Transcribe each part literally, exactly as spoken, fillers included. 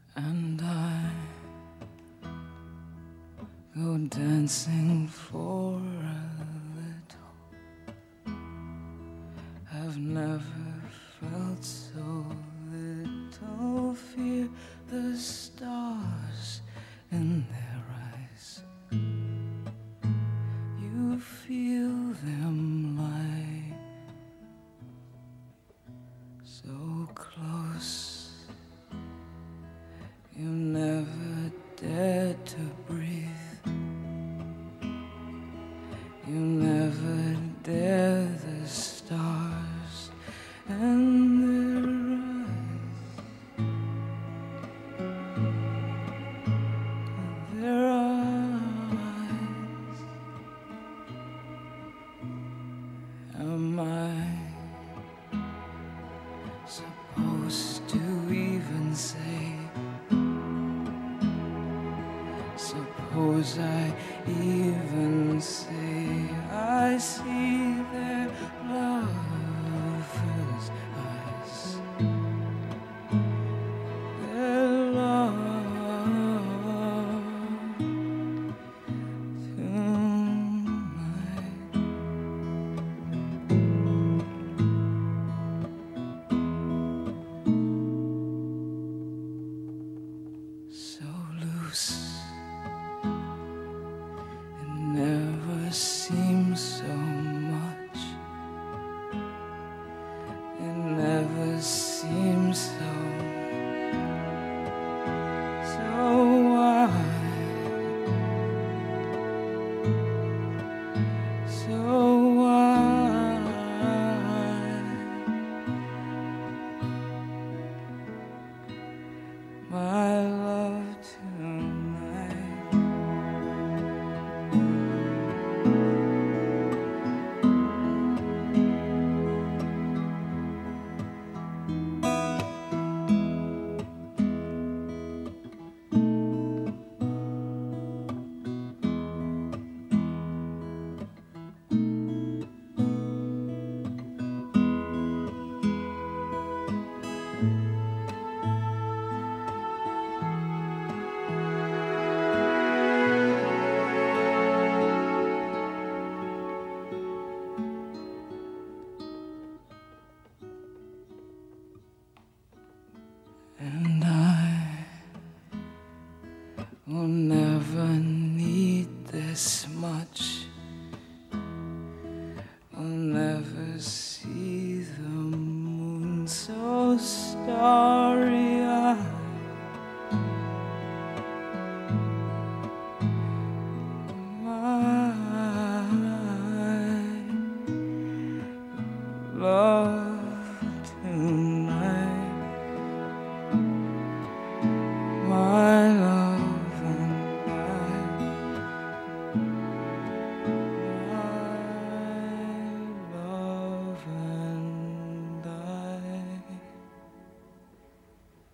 And I go dancing for a little. I've never felt so little. Fear the stars in their eyes. You feel them lie so close. You never dared to breathe. You never dare the stars and their eyes. Their eyes. Am I supposed to even say? Suppose I even say I see their lovers' eyes, their love tonight. So loose. Never seems so much. It never seems so. So wide. So wide. My love tonight. And I will never need this much. I'll never see the moon so starry-eyed. My love tonight. My love and I, my love and I.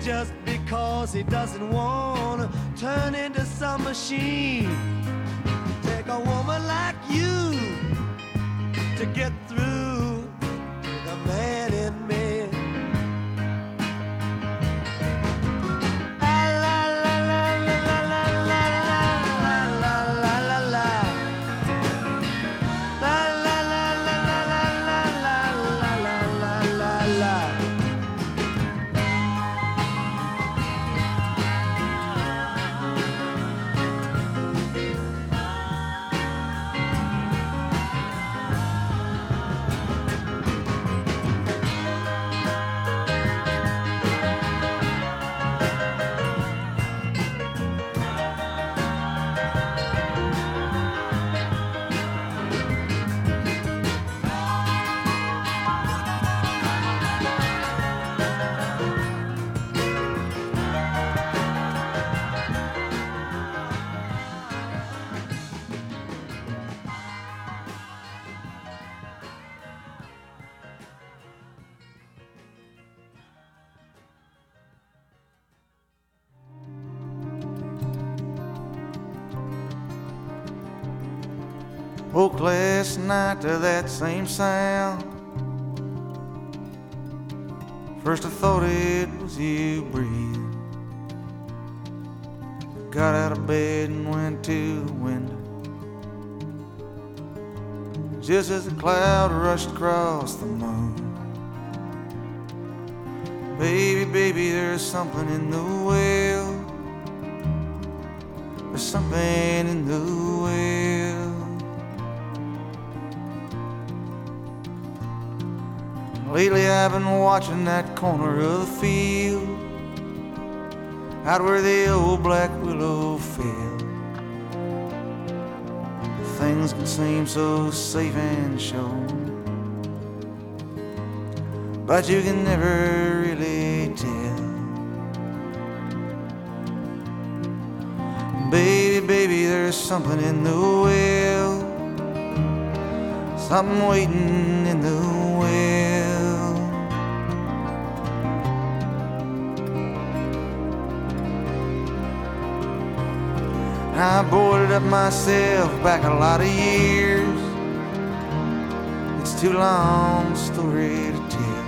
just because he doesn't want to turn into some machine. Take a woman like you to get through the man in me. Woke last night to that same sound. First I thought it was you breathing. Got out of bed and went to the window. Just as a cloud rushed across the moon. Baby, baby, there's something in the well. There's something in the well. Lately I've been watching that corner of the field, out where the old black willow fell. Things can seem so safe and sure, but you can never really tell. Baby, baby, there's something in the well, something waiting in the well. I boarded up myself back a lot of years. It's too long a story to tell.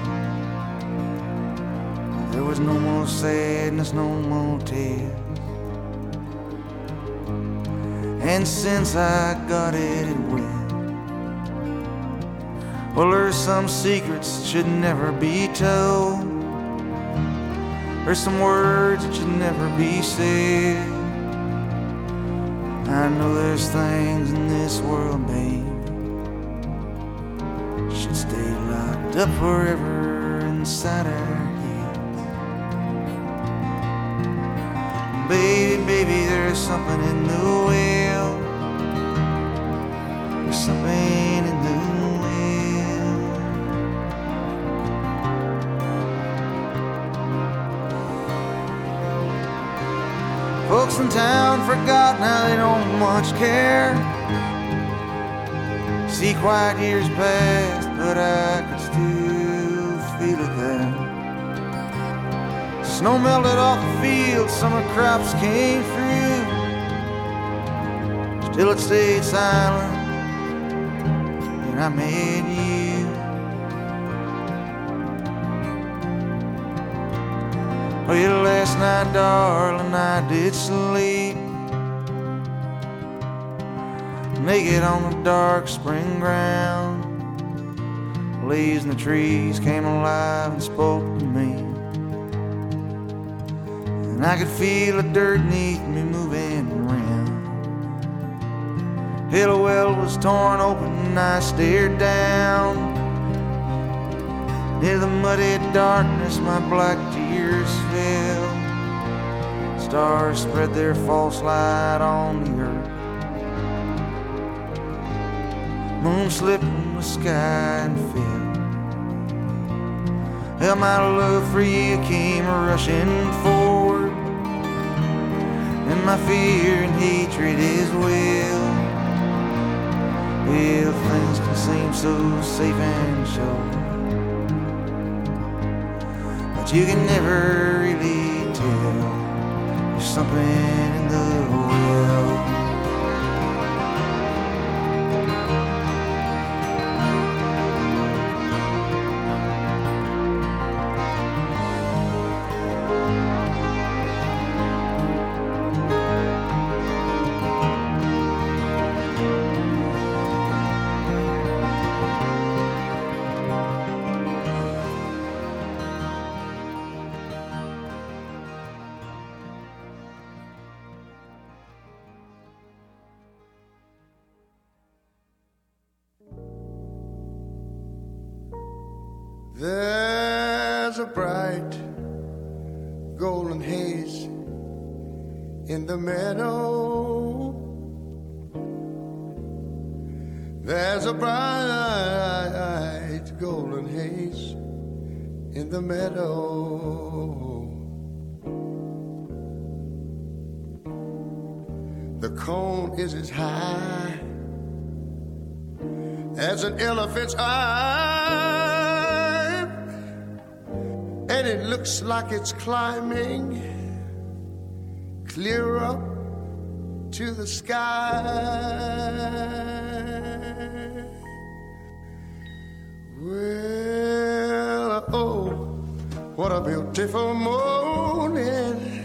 There was no more sadness, no more tears. And since I got it, it went. Well, there's some secrets that should never be told. There's some words that should never be said. I know there's things in this world, babe, should stay locked up forever inside our heads. Baby, baby, there's something in the well. There's something in the well. Folks in town forgot, now they don't much care. See quiet years past, but I can still feel it there. Snow melted off the field, summer crops came through. Still it stayed silent, and I made you. Well, last night, darling, I did sleep naked on the dark spring ground. Leaves in the trees came alive and spoke to me, and I could feel the dirt beneath me moving around. Hell, well was torn open and I stared down. Near the muddy darkness my black tears fell. Stars spread their false light on the earth. Moon slipped from the sky and fell. Well, my love for you came rushing forward, and my fear and hatred as well. Well, things can seem so safe and sure, but you can never really something in the well. There's a bright golden haze in the meadow. There's a bright golden haze in the meadow. The cone is as high as an elephant's eye, and it looks like it's climbing clear up to the sky. Well, oh, what a beautiful morning.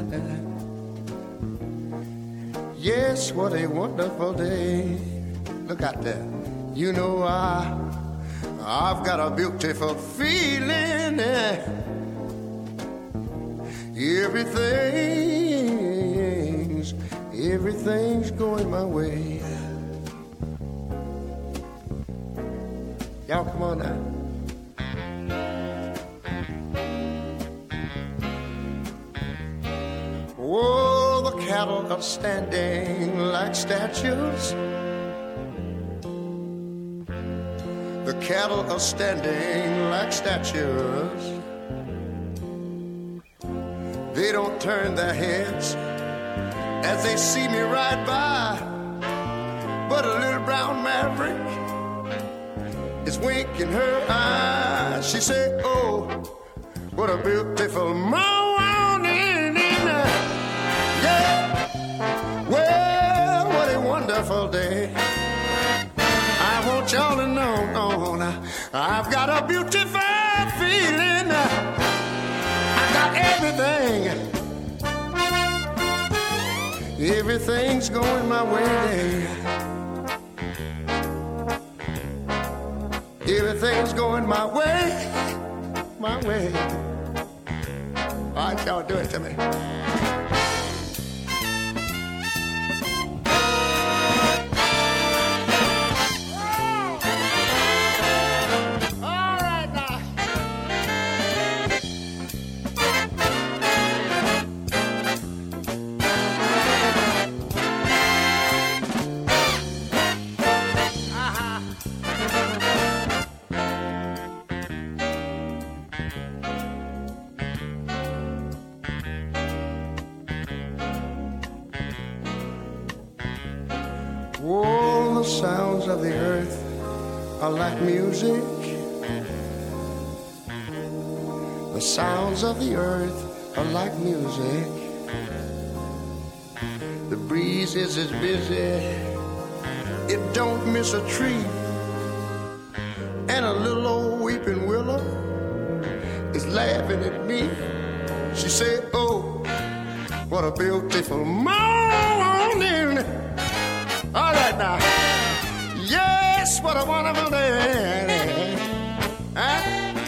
Yes, what a wonderful day. Look out there. You know I, I've got a beautiful feeling. Everything's, everything's going my way. Y'all come on now. Oh, the cattle are standing like statues. The cattle are standing like statues. They don't turn their heads as they see me ride by, but a little brown maverick is winking her eyes. She said, oh, what a beautiful morning. Yeah, well, what a wonderful day. I want y'all to know, oh, I've got a beautiful feeling. I got everything. Everything's going my way. Everything's going my way, my way. All right, y'all do it to me. All the sounds of the earth are like music. The sounds of the earth are like music. The breeze is as busy, it don't miss a tree. And a little old weeping willow is laughing at me. She said, oh, what a beautiful morning. All right now. Yes, what a wonderful day. Huh?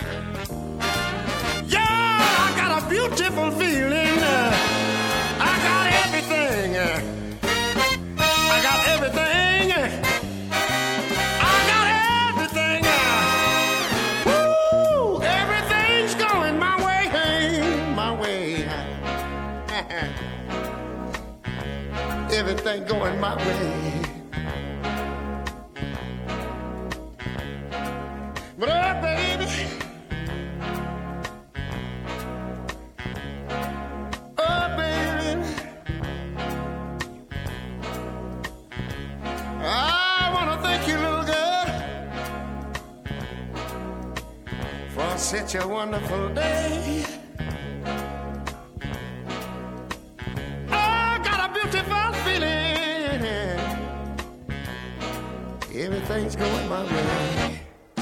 Yeah, I got a beautiful feeling. I got everything. I got everything. I got everything. Woo! Everything's going my way, my way. Everything going my way. But oh, baby, oh, baby, I want to thank you, little girl, for such a wonderful day. things going my way.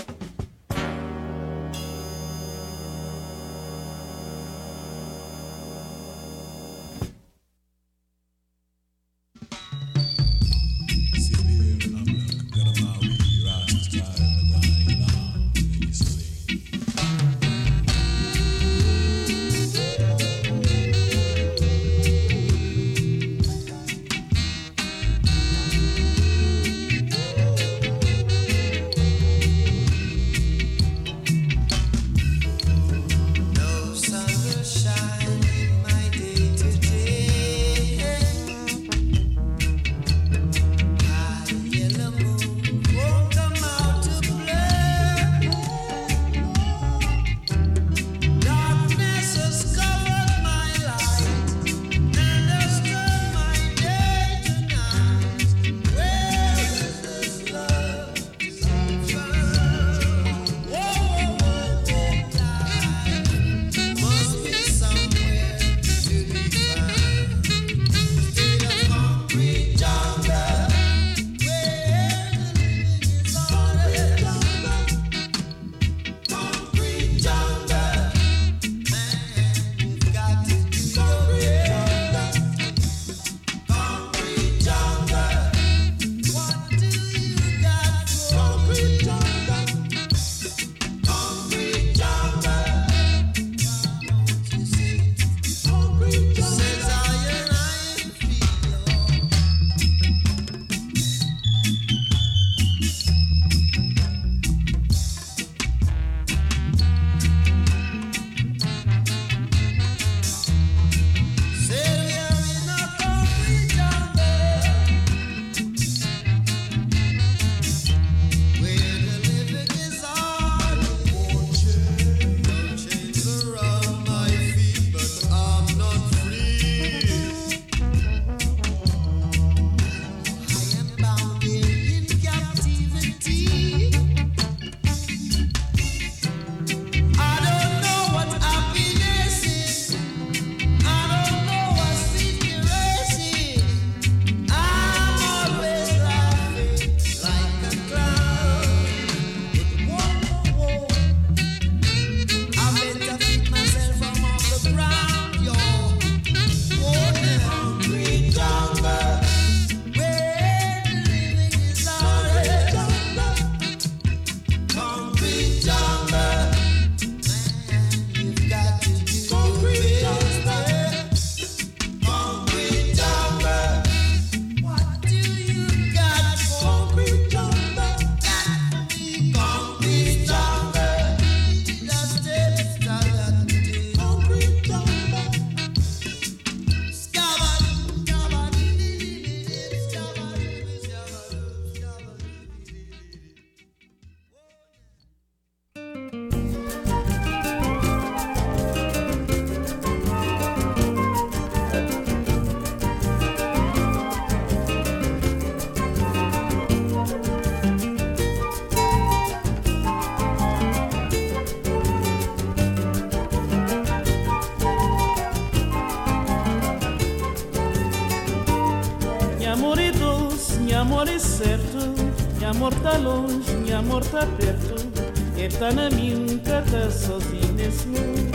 amor é certo, minha amor tá longe, minha amor tá perto. Ele tá na minha, nunca tá sozinho nesse mundo.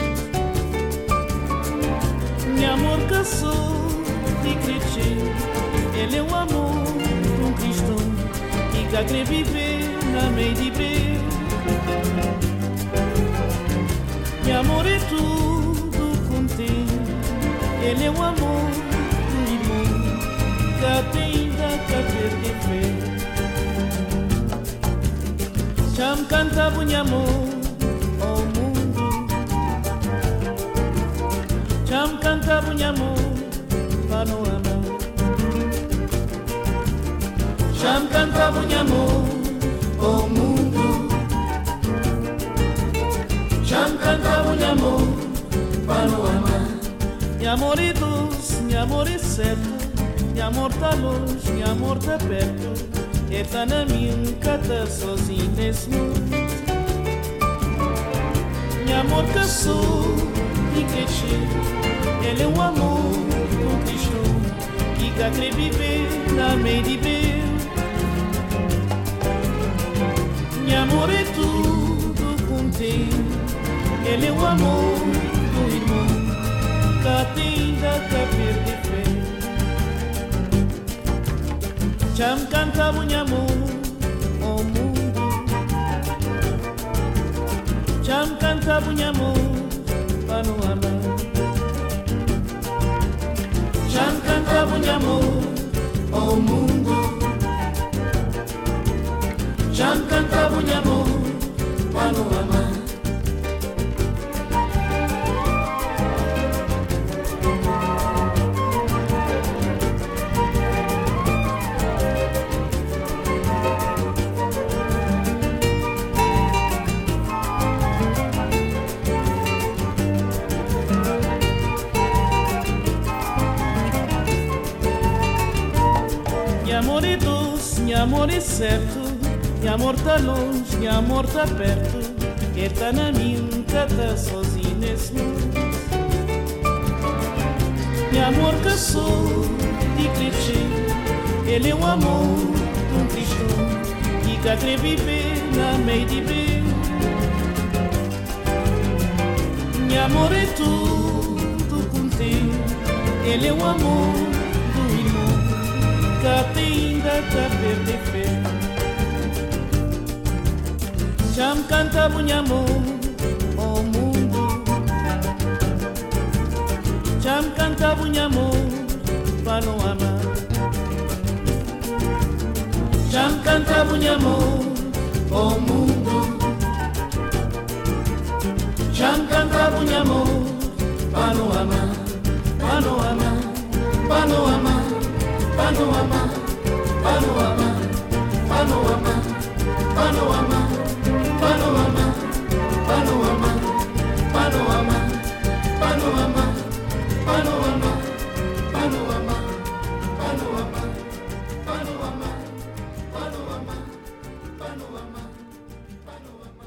Minha amor caçou e cresceu. Ele é um amor, um cristão que quer querer viver na meio de breu. Meu amor é tudo contém. Ele é um amor, um irmão que ainda quer ter fé. Já me cantava o amor ao mundo. Já me cantava o amor para não amar. Já me cantava o amor ao mundo. Já me cantava o amor para não amar. Meu amor é doce, meu amor é certo. Meu amor tá longe, meu amor tá perto. Ele tá na minha, nunca tá sozinho nesse mundo. Meu amor caçou e cresceu. Ele é um amor, um cristão que quer querer viver na meio de breu. Meu amor é tudo contigo. Ele é o amor do irmão que ainda te perde fé. Cham canta minha amor ao mundo. Cham canta minha amor para não amar. Cham canta minha amor ao mundo. Cham canta minha amor para não amar. Amor é doce, minha amor é certo. Minha amor tá longe, minha amor tá perto. Quem tá na minha tá sozinho nesse mundo. Minha amor caçou de clichê. Ele é o amor de um cristão que quer viver na meio de bem. Minha amor é tudo contigo. Ele é o amor do irmão que ainda te perde fé. Cham canta minha amor ao mundo. Cham canta minha amor para não amar. Cham canta minha amor ao mundo. Cham canta minha amor para não amar. Para não amar, para não amar. Panorama, panorama, panorama, panorama, panorama, panorama, panorama, panorama, panorama, panorama, panorama, panorama, panorama, panorama, panorama.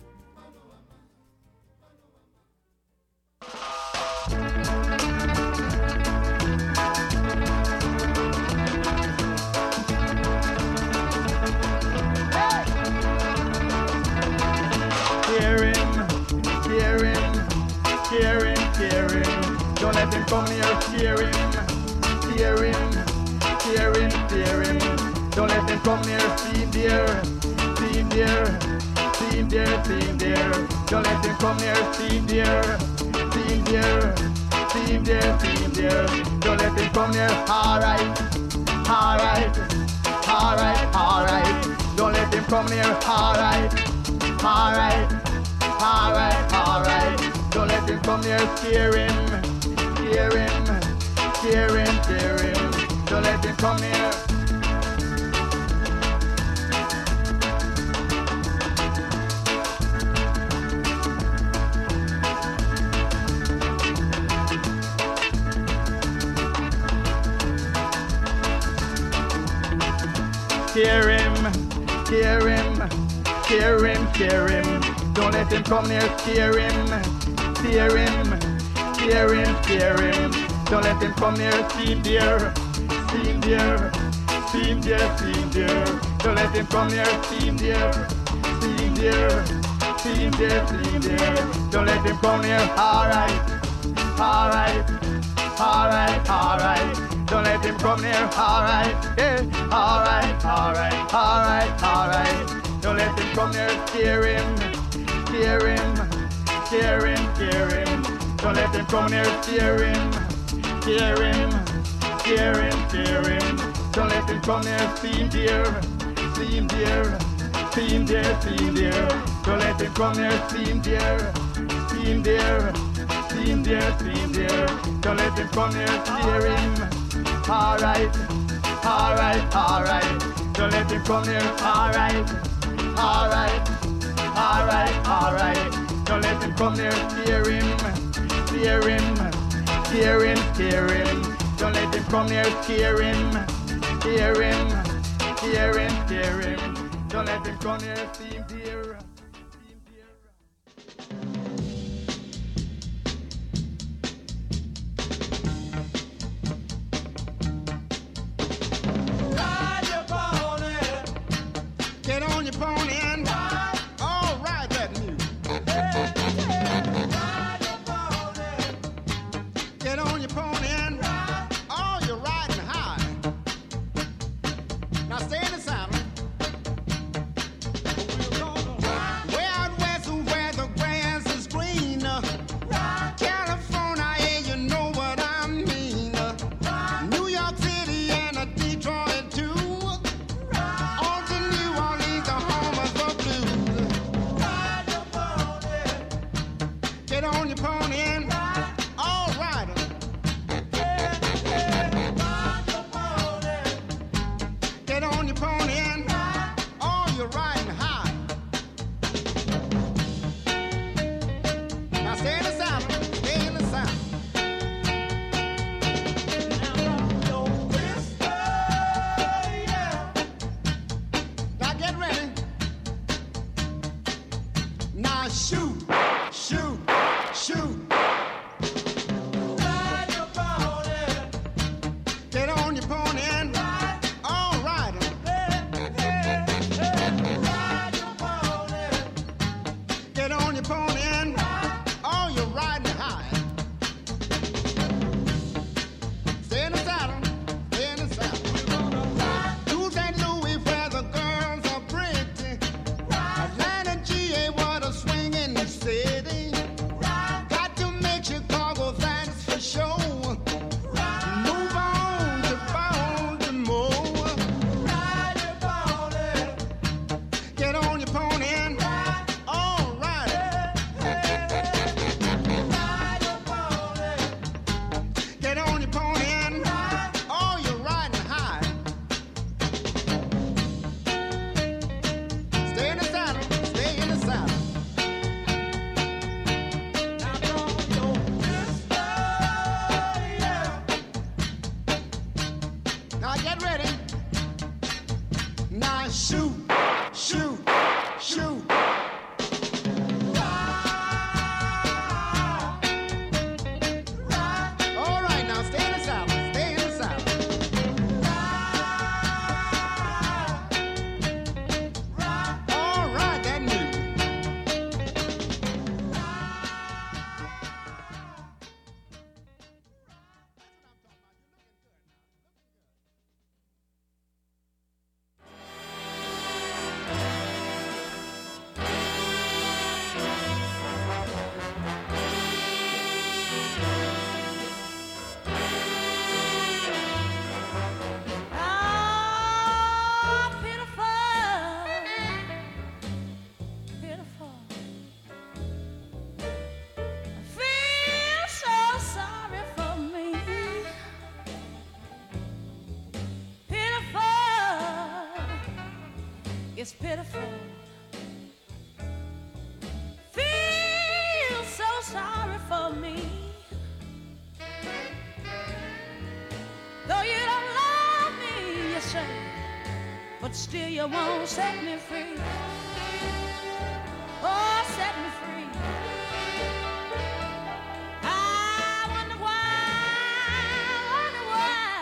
Don't let him come near, fear him, fear him, fear him, fear him. Don't let him come near, see him there, see him there, see him there, see him there. Don't let him come near, see him there, see him there, see him there, see him there. Don't let him come near, alright, alright, alright, alright. Don't let him come near, alright, alright, alright, alright. Don't let him come near, scare him. Hear him, hear him, hear him. Don't let him come near. Hear him, hear him, hear him, hear him. Don't let him come near, hear him, hear him. Fear him, fear him. Don't let him come near, see him there, see him there, see him there, see him there. Don't let him come near, see him there, see him there, see him there, see him there. Don't let him come near, alright, alright, alright, alright. Don't let him come near, alright, yeah, alright, alright, alright, alright. Don't let him come near, fear him, fear him, fear him, fear him. Don't let him come near, fear him, fear him, fear him, fear him. Don't let him come near, see him there, see him there, see him there, see him there. Don't let him come near, see him there, see him there, see him there, see him there. Don't let him come near, fear him. Alright, alright, alright. Don't let him come near, alright, alright, alright, alright. Don't let him come near, fear him. Fear him, fear him, fear him. Don't let him come near, fear him, fear him, fear him, fear him. Don't let him come near, see him dear, see him dear. Ride your pony, get on your pony and ride. your pony and oh, you're riding high. Now stay in the saddle. Way out west where the grass is green. California, yeah, you know what I mean. New York City and Detroit too. On to New Orleans, the home of the blues. Get on your pony and all right. Get on your pony and oh, you're riding high. Now stay in the saddle, stay in the saddle. Now get ready. Now shoot, shoot, shoot. Get on your pony and all right. Get on your pony and oh, you're riding high. Stay in the saddle, stay in the saddle. To Saint Louis where the girls are pretty. Atlanta, G A, what a swinging city. Got to make Chicago, that's for sure. Move on to Baltimore. Get on your pony and all right. Get on your pony and oh, you're riding high. Stay in the saddle, stay in the saddle. Now get ready. Now shoot, shoot, shoot. All right, now stay in the saddle, stay in the saddle. All right, that new. Ah, pitiful, pitiful. I feel so sorry for me. Pitiful, it's pitiful. Feel so sorry for me. Though you don't love me, you say, but still you won't set me free. Oh, set me free. I wonder why, wonder why.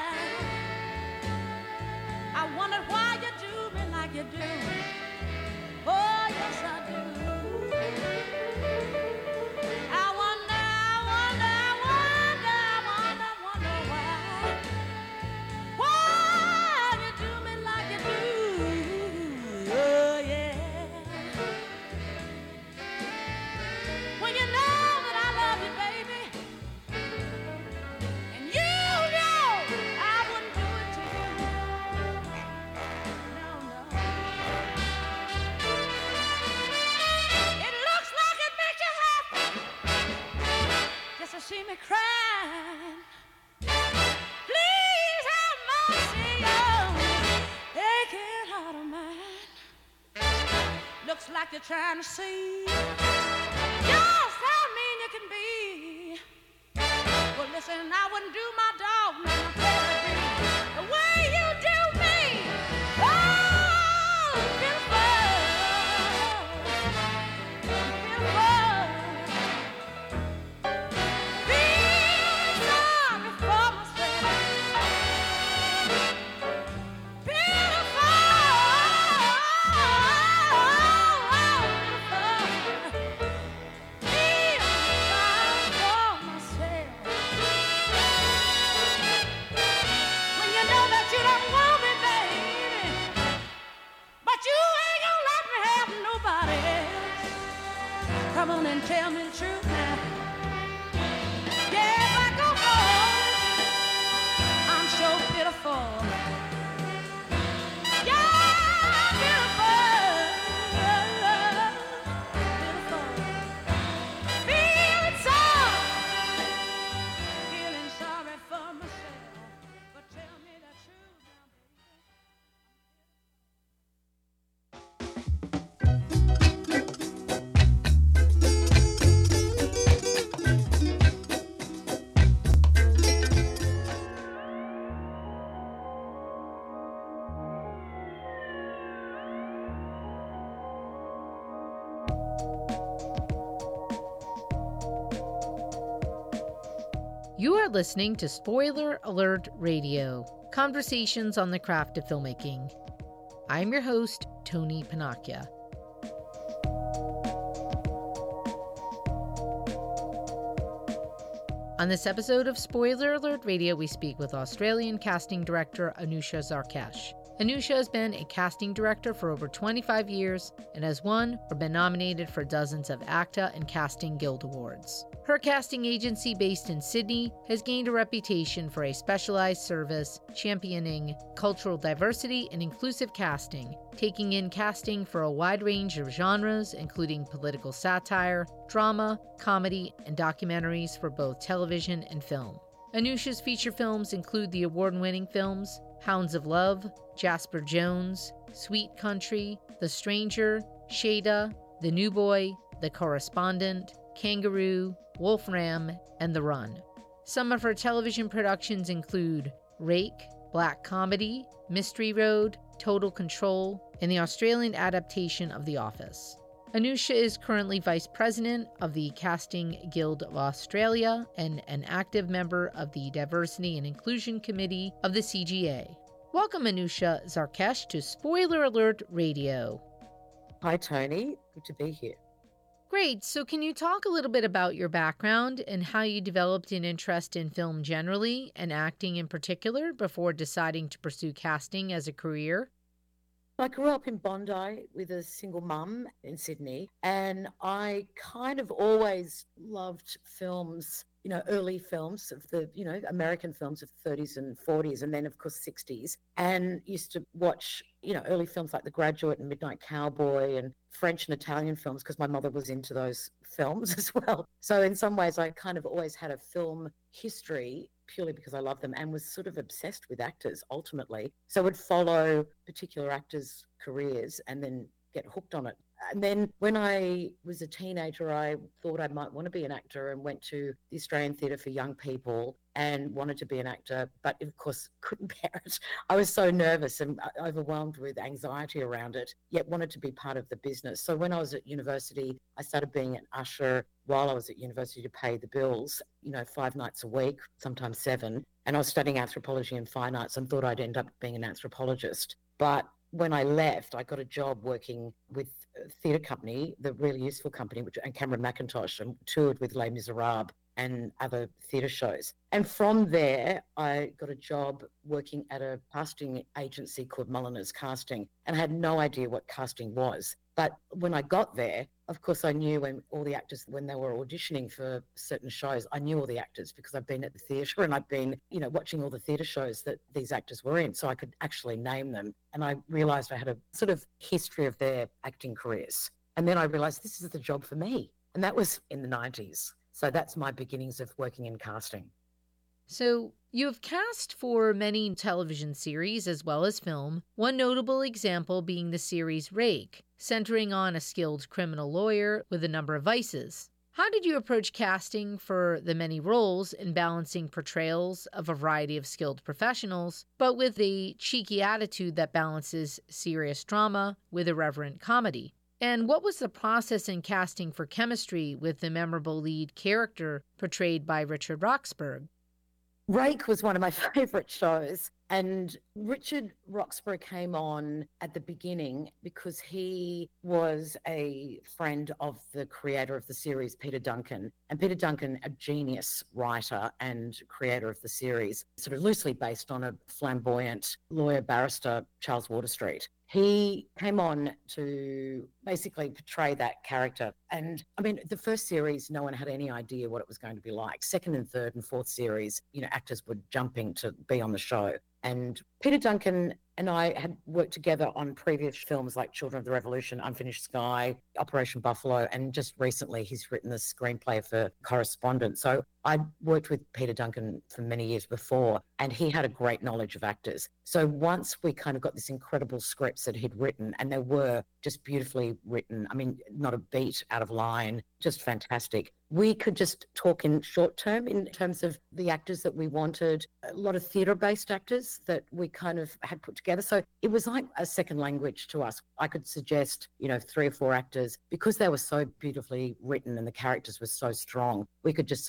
I wonder why you do me like you do. Oh, yes, I do. I wonder, I wonder, I wonder, I wonder, wonder why. Why you do me like you do? Oh, yeah. When you know that I love you, baby, and you know I wouldn't do it to you. No, no. It looks like it makes you happy just to see me crying. Please have mercy on aching heart of mine. Looks like you're trying to see just how mean you can be. Well, listen, I wouldn't do my dog none better the way you do me. Oh, pitiful, pitiful. Feel sorry for myself. Pitiful, oh, pitiful. You are listening to Spoiler Alert Radio, conversations on the craft of filmmaking. I'm your host, Tony Panacchia. On this episode of Spoiler Alert Radio, we speak with Australian casting director Anusha Zarkesh. Anusha has been a casting director for over twenty-five years and has won or been nominated for dozens of ACTA and Casting Guild Awards. Her casting agency, based in Sydney, has gained a reputation for a specialized service championing cultural diversity and inclusive casting, taking in casting for a wide range of genres, including political satire, drama, comedy, and documentaries for both television and film. Anusha's feature films include the award-winning films Hounds of Love, Jasper Jones, Sweet Country, The Stranger, Shada, The New Boy, The Correspondent, Kangaroo, Wolfram, and The Run. Some of her television productions include Rake, Black Comedy, Mystery Road, Total Control, and the Australian adaptation of The Office. Anusha is currently Vice President of the Casting Guild of Australia and an active member of the Diversity and Inclusion Committee of the C G A. Welcome, Anusha Zarkesh, to Spoiler Alert Radio. Hi, Tony. Good to be here. Great. So can you talk a little bit about your background and how you developed an interest in film generally and acting in particular before deciding to pursue casting as a career? I grew up in Bondi with a single mum in Sydney, and I kind of always loved films, you know, early films of the, you know, American films of the thirties and forties, and then, of course, sixties, and used to watch, you know, early films like The Graduate and Midnight Cowboy and French and Italian films because my mother was into those films as well. So in some ways, I kind of always had a film history purely because I love them and was sort of obsessed with actors ultimately. So I would follow particular actors' careers and then get hooked on it. And then when I was a teenager, I thought I might want to be an actor and went to the Australian Theatre for Young People and wanted to be an actor, but of course couldn't bear it. I was so nervous and overwhelmed with anxiety around it, yet wanted to be part of the business. So when I was at university, I started being an usher while I was at university to pay the bills, you know, five nights a week, sometimes seven. And I was studying anthropology and fine arts and thought I'd end up being an anthropologist. But when I left, I got a job working with a theatre company, the Really Useful Company, which and Cameron McIntosh, and toured with Les Miserables and other theatre shows. And from there, I got a job working at a casting agency called Mulliners Casting, and I had no idea what casting was. But when I got there, of course, I knew when all the actors, when they were auditioning for certain shows, I knew all the actors because I've been at the theatre and I've been, you know, watching all the theatre shows that these actors were in. So I could actually name them. And I realised I had a sort of history of their acting careers. And then I realised this is the job for me. And that was in the nineties. So that's my beginnings of working in casting. So you have cast for many television series as well as film, one notable example being the series Rake, centering on a skilled criminal lawyer with a number of vices. How did you approach casting for the many roles in balancing portrayals of a variety of skilled professionals, but with a cheeky attitude that balances serious drama with irreverent comedy? And what was the process in casting for chemistry with the memorable lead character portrayed by Richard Roxburgh? Rake was one of my favourite shows, and Richard Roxburgh came on at the beginning because he was a friend of the creator of the series, Peter Duncan. And Peter Duncan, a genius writer and creator of the series, sort of loosely based on a flamboyant lawyer barrister, Charles Waterstreet. He came on to basically portray that character. And I mean, the first series, no one had any idea what it was going to be like. Second and third and fourth series, you know, actors were jumping to be on the show. And Peter Duncan and I had worked together on previous films like Children of the Revolution, Unfinished Sky, Operation Buffalo, and just recently he's written the screenplay for Correspondent. So I worked with Peter Duncan for many years before, and he had a great knowledge of actors. So once we kind of got this incredible scripts that he'd written, and they were just beautifully written, I mean, not a beat out of line, just fantastic. We could just talk in short term in terms of the actors that we wanted, a lot of theatre-based actors that we kind of had put together. So it was like a second language to us. I could suggest, you know, three or four actors because they were so beautifully written and the characters were so strong. We could just sort of bandy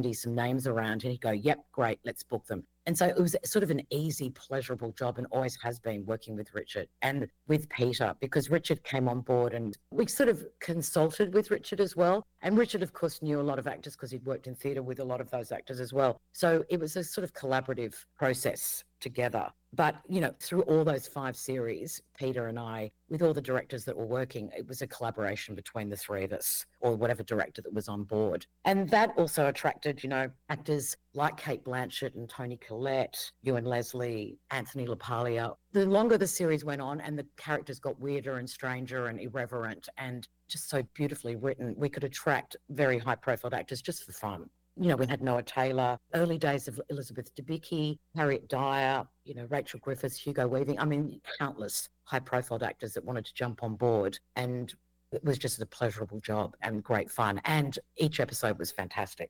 bandy some names around and he'd go, yep, great, let's book them. And so it was sort of an easy, pleasurable job and always has been working with Richard and with Peter, because Richard came on board and we sort of consulted with Richard as well. And Richard, of course, knew a lot of actors because he'd worked in theatre with a lot of those actors as well. So it was a sort of collaborative process together. But, you know, through all those five series, Peter and I, with all the directors that were working, it was a collaboration between the three of us, or whatever director that was on board. And that also attracted, you know, actors like Kate Blanchett and Toni Collette, Ewan Leslie, Anthony LaPaglia. The longer the series went on and the characters got weirder and stranger and irreverent and just so beautifully written, we could attract very high-profile actors just for fun. You know, we had Noah Taylor, early days of Elizabeth Debicki, Harriet Dyer, you know, Rachel Griffiths, Hugo Weaving. I mean, countless high-profile actors that wanted to jump on board. And it was just a pleasurable job and great fun. And each episode was fantastic.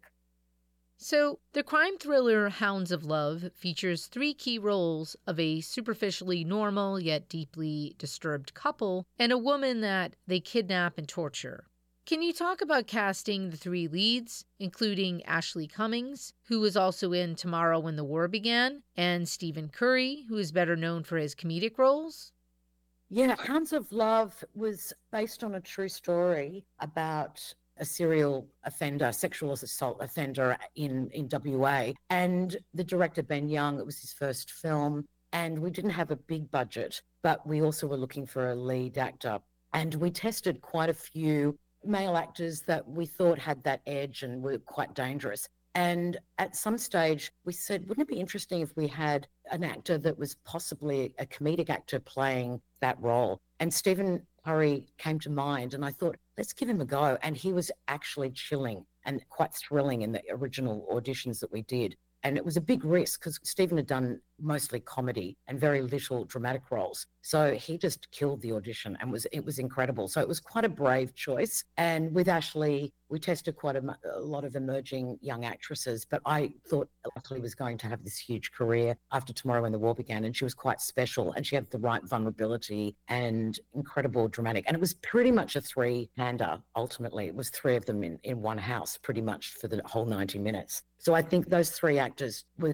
So, the crime thriller Hounds of Love features three key roles of a superficially normal yet deeply disturbed couple and a woman that they kidnap and torture. Can you talk about casting the three leads, including Ashley Cummings, who was also in Tomorrow When the War Began, and Stephen Curry, who is better known for his comedic roles? Yeah, Hounds of Love was based on a true story about a serial offender, sexual assault offender in, in W A. And the director, Ben Young, it was his first film. And we didn't have a big budget, but we also were looking for a lead actor. And we tested quite a few male actors that we thought had that edge and were quite dangerous. And at some stage we said, wouldn't it be interesting if we had an actor that was possibly a comedic actor playing that role? And Stephen Curry came to mind and I thought, let's give him a go. And he was actually chilling and quite thrilling in the original auditions that we did. And it was a big risk because Stephen had done mostly comedy and very little dramatic roles. So he just killed the audition and was it was incredible. So it was quite a brave choice. And with Ashley, we tested quite a, a lot of emerging young actresses, but I thought Ashley was going to have this huge career after Tomorrow When the War Began. And she was quite special and she had the right vulnerability and incredible dramatic. And it was pretty much a three-hander, ultimately. It was three of them in, in one house pretty much for the whole ninety minutes. So I think those three actors were